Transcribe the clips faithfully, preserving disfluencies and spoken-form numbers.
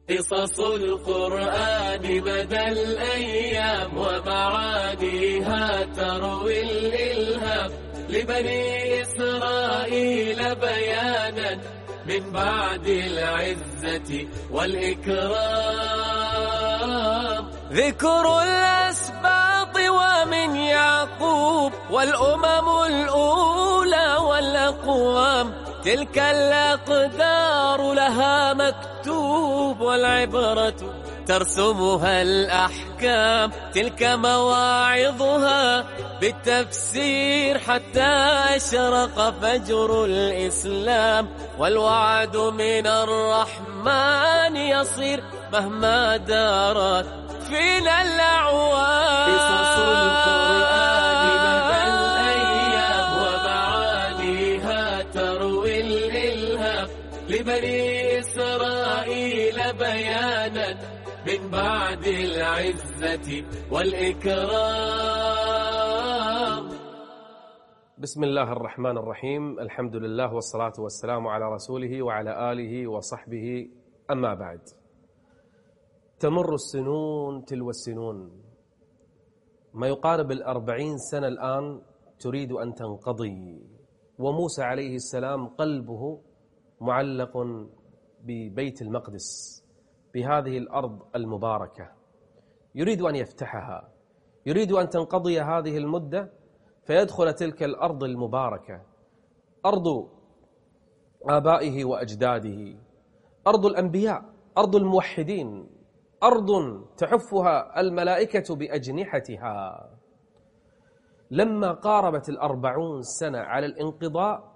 قصص القرآن مدى الأيام ومعانيها تروي الإلهام لبني إسرائيل بيانا من بعد العزة والإكرام. ذكر الأسباط ومن يعقوب والأمم الأولى والأقوام، تلك الأقدار لها مكتوب والعبرة ترسمها الأحكام، تلك مواعظها بالتفسير حتى أشرق فجر الإسلام، والوعد من الرحمن يصير مهما دارت فينا الأعوام. قصص القرآن مدى الأيام ومعانيها تروي الإلهام لبني إسرائيل بيانا من بعد العزة والإكرام. بسم الله الرحمن الرحيم، الحمد لله والصلاة والسلام على رسوله وعلى آله وصحبه، أما بعد. تمر السنون تلو السنون، ما يقارب الأربعين سنة الآن تريد أن تنقضي، وموسى عليه السلام قلبه معلق ببيت المقدس، بهذه الأرض المباركة، يريد أن يفتحها، يريد أن تنقضي هذه المدة فيدخل تلك الأرض المباركة، أرض آبائه وأجداده، أرض الأنبياء، أرض الموحدين، أرض تحفها الملائكة بأجنحتها. لما قاربت الأربعون سنة على الانقضاء،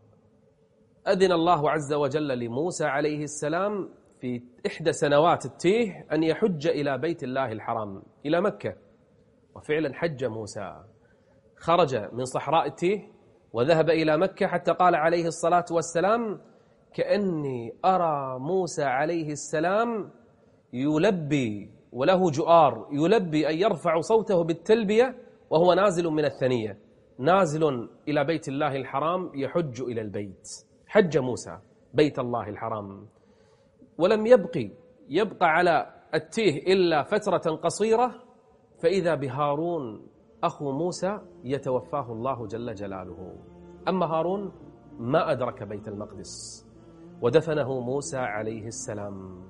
أذن الله عز وجل لموسى عليه السلام في إحدى سنوات التيه أن يحج إلى بيت الله الحرام، إلى مكة. وفعلا حج موسى، خرج من صحراء التيه وذهب إلى مكة، حتى قال عليه الصلاة والسلام: كأني أرى موسى عليه السلام يلبي وله جؤار، يلبي أن يرفع صوته بالتلبية وهو نازل من الثنية، نازل إلى بيت الله الحرام يحج إلى البيت. حج موسى بيت الله الحرام، ولم يبقي يبقى على التيه إلا فترة قصيرة، فإذا بهارون أخو موسى يتوفاه الله جل جلاله. أما هارون ما أدرك بيت المقدس، ودفنه موسى عليه السلام.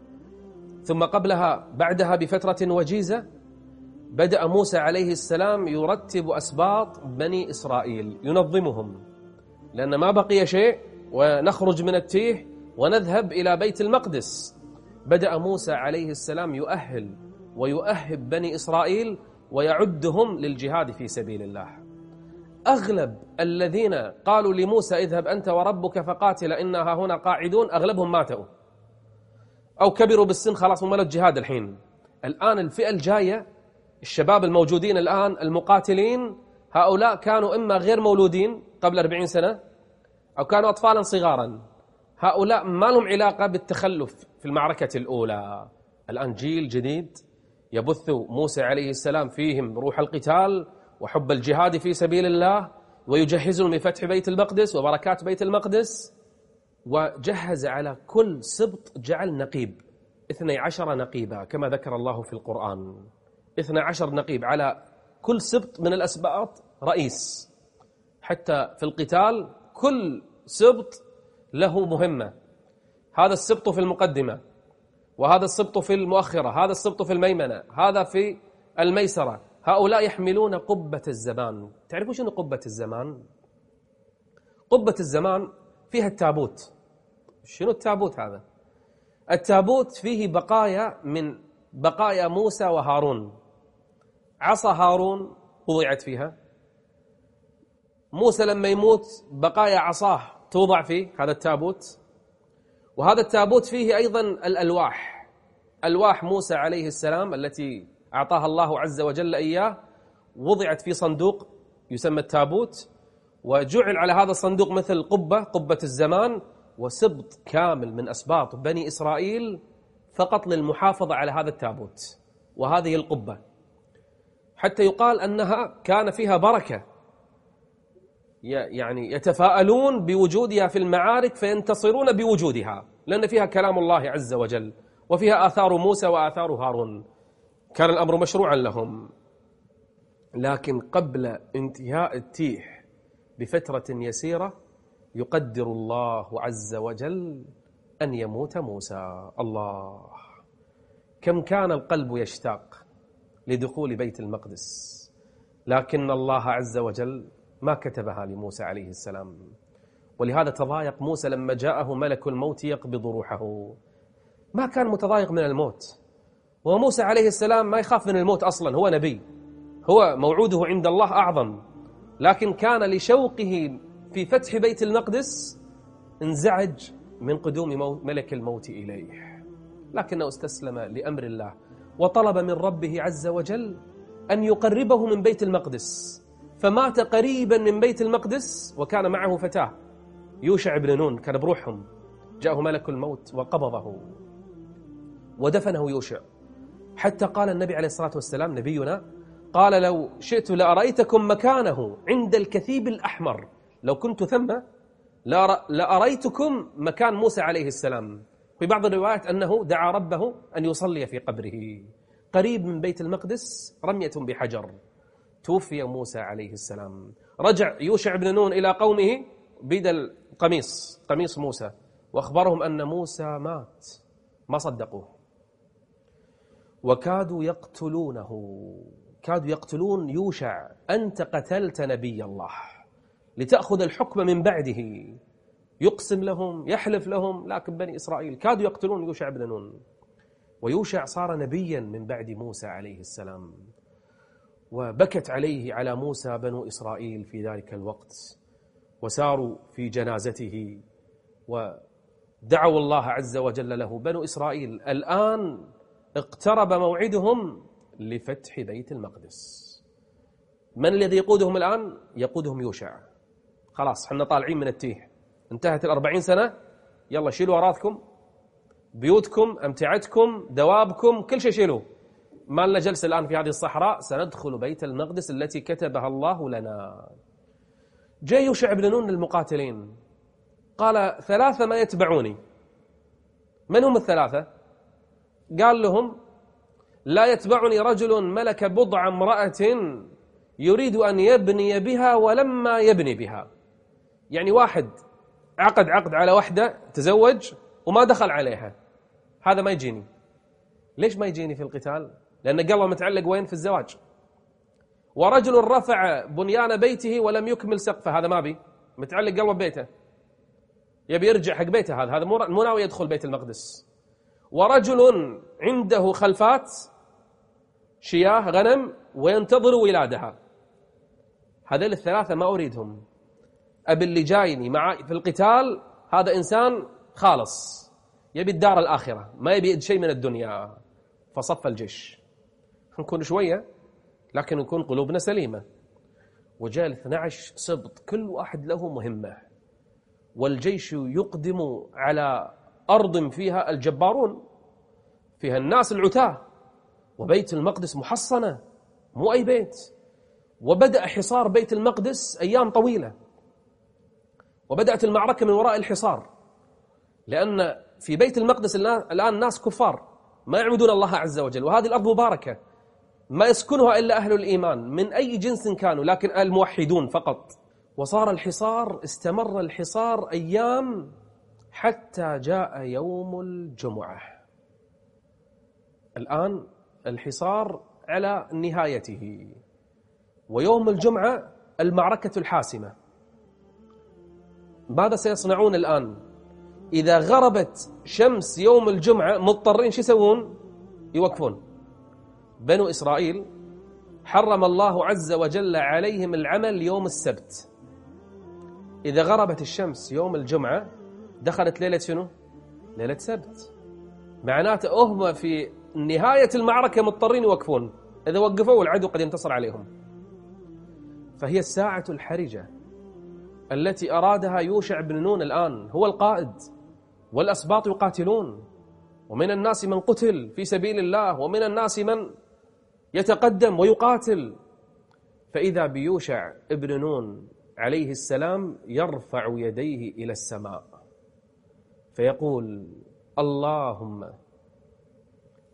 ثم قبلها بعدها بفترة وجيزة بدأ موسى عليه السلام يرتب أسباط بني إسرائيل، ينظمهم، لأن ما بقي شيء ونخرج من التيه ونذهب إلى بيت المقدس. بدأ موسى عليه السلام يؤهل ويؤهب بني إسرائيل ويعدهم للجهاد في سبيل الله. أغلب الذين قالوا لموسى: اذهب أنت وربك فقاتل إنها هنا قاعدون، أغلبهم ماتوا أو كبروا بالسن، خلاص مملوا الجهاد. الحين الآن الفئة الجاية، الشباب الموجودين الآن المقاتلين، هؤلاء كانوا إما غير مولودين قبل أربعين سنة أو كانوا أطفالا صغارا، هؤلاء ما لهم علاقة بالتخلف في المعركة الأولى. الآن جيل جديد يبث موسى عليه السلام فيهم روح القتال وحب الجهاد في سبيل الله، ويجهزهم لفتح بيت المقدس وبركات بيت المقدس. وجهز على كل سبط جعل نقيب، اثني عشر نقيبا كما ذكر الله في القرآن، اثني عشر نقيب على كل سبط من الأسباط رئيس، حتى في القتال كل سبط له مهمة. هذا السبط في المقدمة، وهذا السبط في المؤخرة، هذا السبط في الميمنة، هذا في الميسرة. هؤلاء يحملون قبة الزمان. تعرفوا شنو قبة الزمان؟ قبة الزمان فيها التابوت. شنو التابوت هذا؟ التابوت فيه بقايا من بقايا موسى وهارون. عصا هارون وضعت فيها، موسى لما يموت بقايا عصاه توضع فيه هذا التابوت. وهذا التابوت فيه أيضا الألواح، ألواح موسى عليه السلام التي أعطاها الله عز وجل إياه، وضعت في صندوق يسمى التابوت، وجعل على هذا الصندوق مثل قبة، قبة الزمان، وسبط كامل من أسباط بني إسرائيل فقط للمحافظة على هذا التابوت وهذه القبة، حتى يقال أنها كان فيها بركة، يعني يتفاءلون بوجودها في المعارك فينتصرون بوجودها، لأن فيها كلام الله عز وجل وفيها آثار موسى وآثار هارون، كان الأمر مشروعا لهم. لكن قبل انتهاء التيه بفترة يسيرة يقدر الله عز وجل أن يموت موسى. الله، كم كان القلب يشتاق لدخول بيت المقدس، لكن الله عز وجل ما كتبها لموسى عليه السلام. ولهذا تضايق موسى لما جاءه ملك الموت يقبض روحه. ما كان متضايق من الموت، وموسى عليه السلام ما يخاف من الموت أصلا، هو نبي، هو موعوده عند الله أعظم. لكن كان لشوقه في فتح بيت المقدس انزعج من قدوم ملك الموت إليه، لكنه استسلم لأمر الله وطلب من ربه عز وجل أن يقربه من بيت المقدس، فمات قريبا من بيت المقدس وكان معه فتاة يوشع بن نون، كان بروحهم. جاءه ملك الموت وقبضه ودفنه يوشع، حتى قال النبي عليه الصلاة والسلام نبينا قال: لو شئت لأريتكم مكانه عند الكثيب الأحمر، لو كنت ثم لأريتكم مكان موسى عليه السلام. في بعض الروايات أنه دعا ربه أن يصلي في قبره قريب من بيت المقدس رمية بحجر. توفي موسى عليه السلام، رجع يوشع بن نون إلى قومه بيد القميص، قميص موسى، وأخبرهم أن موسى مات، ما صدقوه وكادوا يقتلونه، كادوا يقتلون يوشع: أنت قتلت نبي الله لتأخذ الحكم من بعده. يقسم لهم، يحلف لهم، لكن بني إسرائيل كادوا يقتلون يوشع بن نون. ويوشع صار نبيا من بعد موسى عليه السلام، وبكت عليه على موسى بنو إسرائيل في ذلك الوقت، وساروا في جنازته ودعوا الله عز وجل له. بنو إسرائيل الآن اقترب موعدهم لفتح بيت المقدس. من الذي يقودهم الآن؟ يقودهم يوشع. خلاص حنا طالعين من التيه، انتهت الأربعين سنة، يلا شيلوا وراثكم، بيوتكم، أمتعتكم، دوابكم، كل شيء شيلوا، ما لنا جلسة الآن في هذه الصحراء، سندخل بيت المقدس التي كتبها الله لنا. جاء يوشع بن نون للمقاتلين قال: ثلاثة ما يتبعوني. من هم الثلاثة؟ قال لهم: لا يتبعني رجل ملك بضع امرأة يريد أن يبني بها ولما يبني بها. يعني واحد عقد عقد على واحدة، تزوج وما دخل عليها، هذا ما يجيني. ليش ما يجيني في القتال؟ لأن قلبه متعلق وين؟ في الزواج. ورجل رفع بنيان بيته ولم يكمل سقفه، هذا ما بي، متعلق قلبه ببيته، يبي يرجع حق بيته، هذا هذا مو ناوي يدخل بيت المقدس. ورجل عنده خلفات شياه غنم وينتظر ولادها. هذول الثلاثة ما أريدهم. أبي اللي جايني مع في القتال هذا إنسان خالص، يبي الدار الآخرة، ما يبي شيء من الدنيا. فصف الجيش، نكون شوية لكن نكون قلوبنا سليمة. وجاء اثني عشر سبط، كل واحد له مهمة، والجيش يقدم على أرض فيها الجبارون، فيها الناس العتاة، وبيت المقدس محصنة، مو أي بيت. وبدأ حصار بيت المقدس أيام طويلة، وبدأت المعركة من وراء الحصار، لأن في بيت المقدس الآن ناس كفار ما يعبدون الله عز وجل، وهذه الأرض مباركة ما يسكنها إلا أهل الإيمان من أي جنس كانوا، لكن الموحدون فقط. وصار الحصار، استمر الحصار أيام حتى جاء يوم الجمعة. الآن الحصار على نهايته، ويوم الجمعة المعركة الحاسمة. ماذا سيصنعون الآن؟ إذا غربت شمس يوم الجمعة مضطرين شو يسوون؟ يوقفون. بنو إسرائيل حرم الله عز وجل عليهم العمل يوم السبت. إذا غربت الشمس يوم الجمعة دخلت ليلة شنو؟ ليلة سبت. معناته هم في نهاية المعركة مضطرين يوقفون، إذا وقفوا العدو قد ينتصر عليهم. فهي الساعة الحرجة التي أرادها يوشع بن نون. الآن هو القائد والأسباط يقاتلون، ومن الناس من قتل في سبيل الله، ومن الناس من يتقدم ويقاتل. فإذا بيوشع ابن نون عليه السلام يرفع يديه إلى السماء فيقول: اللهم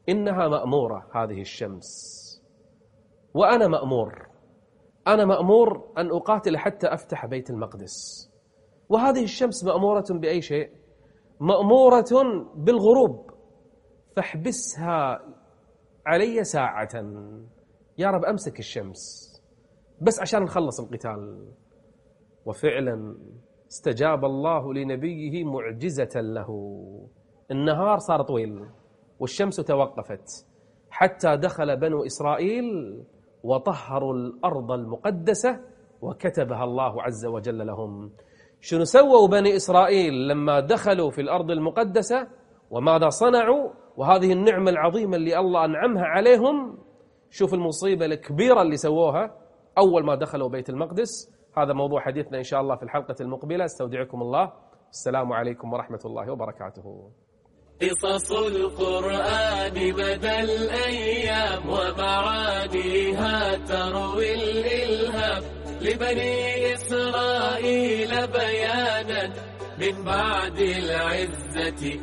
إنها مأمورة هذه الشمس، وأنا مأمور أنا مأمور أن أقاتل حتى أفتح بيت المقدس. وهذه الشمس مأمورة بأي شيء؟ مأمورة بالغروب، فاحبسها علي ساعة يا رب، أمسك الشمس بس عشان نخلص القتال. وفعلا استجاب الله لنبيه معجزة له. النهار صار طويل والشمس توقفت حتى دخل بنو إسرائيل وطهروا الأرض المقدسة وكتبها الله عز وجل لهم. شنو سووا بني إسرائيل لما دخلوا في الأرض المقدسة وماذا صنعوا؟ وهذه النعمة العظيمة اللي الله أنعمها عليهم. شوف المصيبة الكبيرة اللي سووها أول ما دخلوا بيت المقدس. هذا موضوع حديثنا إن شاء الله في الحلقة المقبلة. استودعكم الله، السلام عليكم ورحمة الله وبركاته. قصص القرآن مدى الأيام ومعانيها تروي الإلهام لبني إسرائيل بيانا من بعد العزة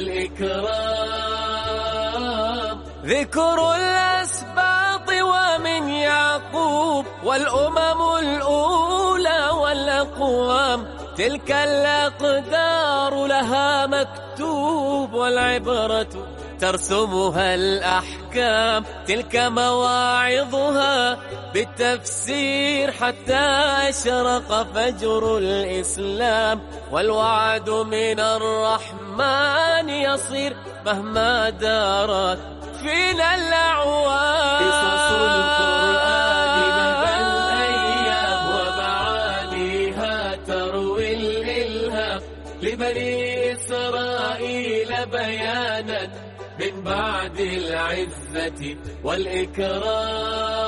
والإكرام. ذكر الأسباط ومن يعقوب والأمم الأولى والأقوام، تلك الأقدار لها مكتوب والعبرة ترسمها الأحكام. تلك مواعظها بالتفسير حتى أشرق فجر الإسلام، والوعد من الرحمن يصير مهما دارت فينا الأعوام. قصص القرآن مدى الأيام ومعانيها تروي الإلهام لبني إسرائيل بيانا من بعد العزة والإكرام.